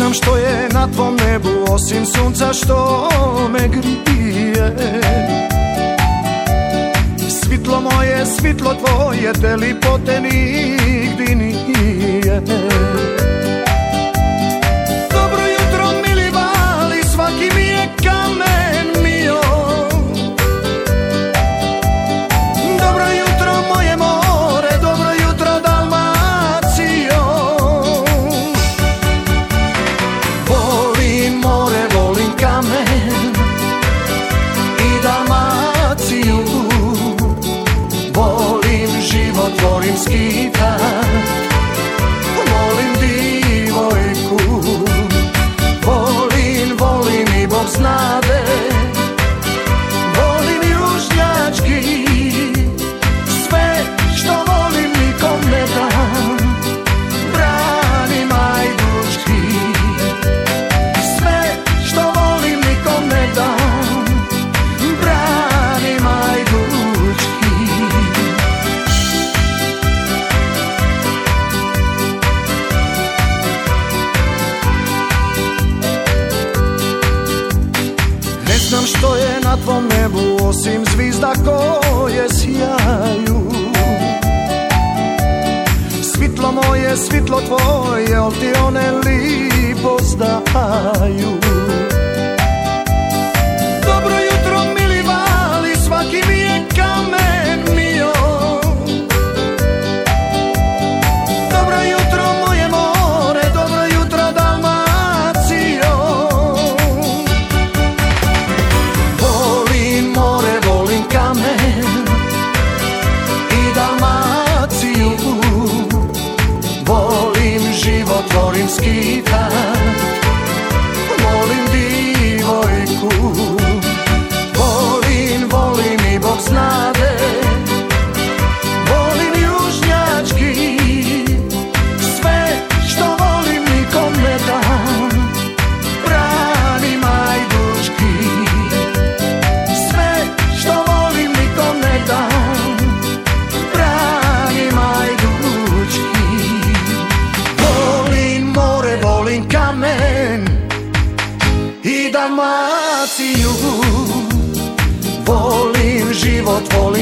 znam što je na tvom nebu osim sunca što me grije. Svitlo moje, svitlo tvoje, te lipote nigdi nije. Dobro jutro mili vali, svaki mi je kamen mio. Dobro jutro moje more, dobro jutro Dalmacijo. Volim more, volim kamen i Dalmaciju. Volim život, volim skitat, volim divojku. Volim i Bog znade, volim južnjački. Sve što volim nikom ne dam, branim ajdučki. Sve što volim nikom ne dam, branim ajdučki. Ne znam što je na tvom nebu osim zvizda koje sjaju. Svitlo moje, svitlo tvoje, ol ti one lipo zdaju. Dobro jutro mili vali, svaki mi je kamen mio. Dobro jutro moje more, dobro jutro Dalmacijo. Volim more, volim kamen i Dalmaciju. Volim život, volim skitat, volim divojku. Volim i Bog znade, volim južnjački. Sve što volim nikom ne dam, branim ajdučki. Sve što volim nikom ne dam, branim ajdučki. Volim more, volim kamen i Dalmaciju. Volim život, volim